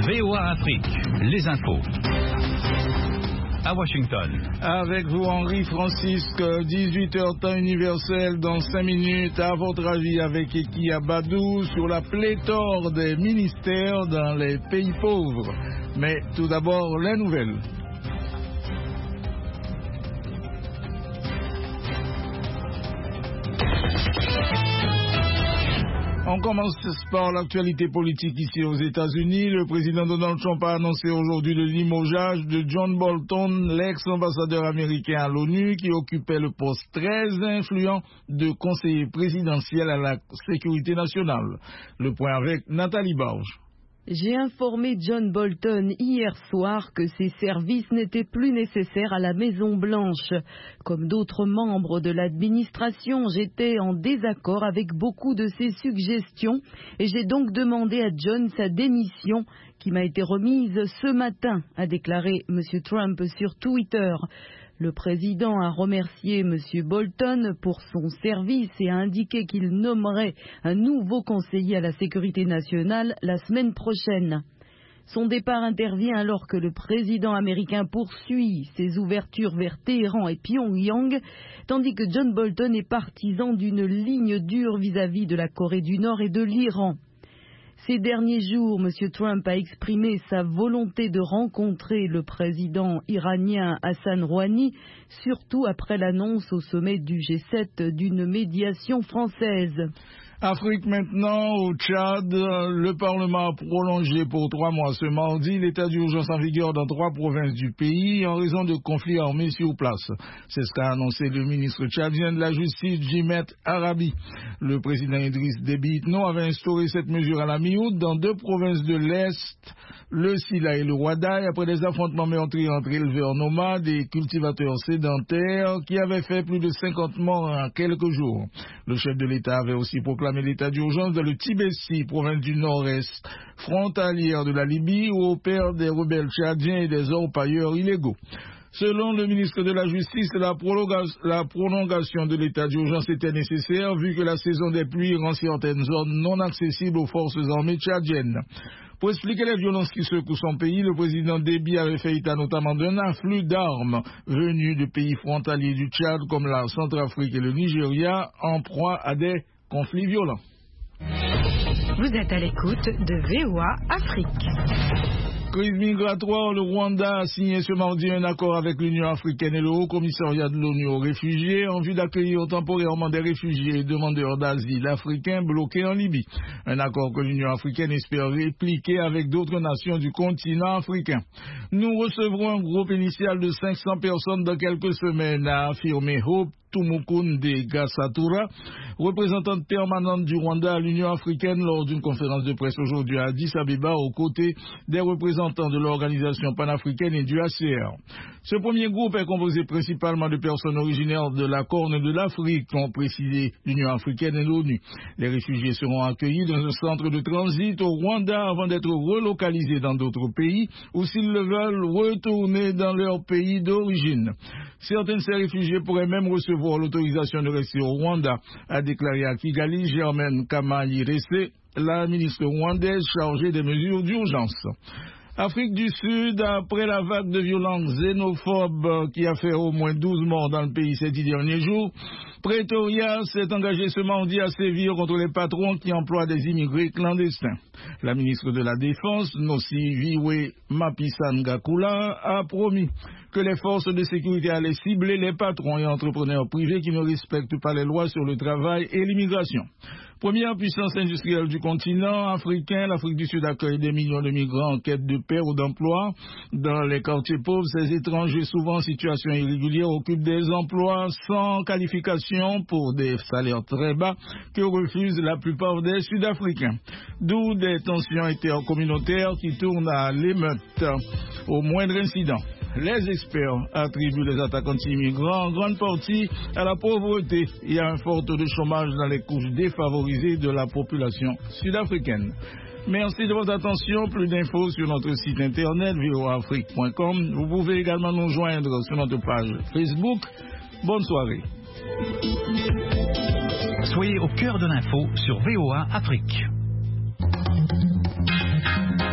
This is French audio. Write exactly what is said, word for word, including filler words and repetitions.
V O A Afrique, les infos. À Washington. Avec vous, Henri Francisque, dix-huit heures temps universel dans cinq minutes. À votre avis, avec Eki Abadou sur la pléthore des ministères dans les pays pauvres. Mais tout d'abord, les nouvelles. On commence par l'actualité politique ici aux États-Unis. Le président Donald Trump a annoncé aujourd'hui le limogeage de John Bolton, l'ex-ambassadeur américain à l'ONU, qui occupait le poste très influent de conseiller présidentiel à la sécurité nationale. Le point avec Nathalie Barge. J'ai informé John Bolton hier soir que ses services n'étaient plus nécessaires à la Maison-Blanche. Comme d'autres membres de l'administration, j'étais en désaccord avec beaucoup de ses suggestions et j'ai donc demandé à John sa démission qui m'a été remise ce matin, a déclaré M. Trump sur Twitter. Le président a remercié M. Bolton pour son service et a indiqué qu'il nommerait un nouveau conseiller à la sécurité nationale la semaine prochaine. Son départ intervient alors que le président américain poursuit ses ouvertures vers Téhéran et Pyongyang, tandis que John Bolton est partisan d'une ligne dure vis-à-vis de la Corée du Nord et de l'Iran. Ces derniers jours, M. Trump a exprimé sa volonté de rencontrer le président iranien Hassan Rouhani, surtout après l'annonce au sommet du G sept d'une médiation française. Afrique maintenant, au Tchad, le Parlement a prolongé pour trois mois ce mardi l'état d'urgence en vigueur dans trois provinces du pays en raison de conflits armés sur place. C'est ce qu'a annoncé le ministre tchadien de la Justice, Djimet Arabi. Le président Idriss Déby Itno avait instauré cette mesure à la mi-août dans deux provinces de l'Est, le Sila et le Ouadaï, après des affrontements meurtriers entre éleveurs nomades et cultivateurs sédentaires qui avaient fait plus de cinquante morts en quelques jours. Le chef de l'État avait aussi proclamé l'état d'urgence dans le Tibesti, province du Nord-Est, frontalière de la Libye, où opèrent des rebelles tchadiens et des orpailleurs illégaux. Selon le ministre de la Justice, la, la prolongation de l'état d'urgence était nécessaire vu que la saison des pluies rend certaines zones non accessibles aux forces armées tchadiennes. Pour expliquer les violences qui secouent son pays, le président Déby avait fait état notamment d'un afflux d'armes venus de pays frontaliers du Tchad comme la Centrafrique et le Nigeria en proie à des conflits violents. Vous êtes à l'écoute de V O A Afrique. Crise migratoire, le Rwanda a signé ce mardi un accord avec l'Union africaine et le Haut Commissariat de l'ONU aux réfugiés en vue d'accueillir temporairement des réfugiés et demandeurs d'asile africains bloqués en Libye. Un accord que l'Union africaine espère répliquer avec d'autres nations du continent africain. Nous recevrons un groupe initial de cinq cents personnes dans quelques semaines, a affirmé Hope Tumukunde Gasatura, représentante permanente du Rwanda à l'Union africaine lors d'une conférence de presse aujourd'hui à Addis Abeba aux côtés des représentants de l'organisation panafricaine et du A C R. Ce premier groupe est composé principalement de personnes originaires de la Corne de l'Afrique, ont précisé l'Union africaine et l'ONU. Les réfugiés seront accueillis dans un centre de transit au Rwanda avant d'être relocalisés dans d'autres pays ou s'ils le veulent retourner dans leur pays d'origine. Certains de ces réfugiés pourraient même recevoir l'autorisation de rester au Rwanda, a déclaré à Kigali Germaine Kamayirese, la ministre rwandaise chargée des mesures d'urgence. Afrique du Sud, après la vague de violences xénophobes qui a fait au moins douze morts dans le pays ces dix derniers jours, Pretoria s'est engagé ce mardi à sévir contre les patrons qui emploient des immigrés clandestins. La ministre de la Défense, Nosiviwe Mapisa-Ngakula, a promis que les forces de sécurité allaient cibler les patrons et entrepreneurs privés qui ne respectent pas les lois sur le travail et l'immigration. Première puissance industrielle du continent africain, l'Afrique du Sud accueille des millions de migrants en quête de paix ou d'emploi. Dans les quartiers pauvres, ces étrangers, souvent en situation irrégulière, occupent des emplois sans qualification pour des salaires très bas que refusent la plupart des Sud-Africains. D'où des tensions intercommunautaires qui tournent à l'émeute au moindre incident. Les experts attribuent les attaques anti-immigrants en grande partie à la pauvreté et à un fort taux de chômage dans les couches défavorisées de la population sud-africaine. Merci de votre attention. Plus d'infos sur notre site internet v o a afrique point com. Vous pouvez également nous joindre sur notre page Facebook. Bonne soirée. Soyez au cœur de l'info sur V O A Afrique.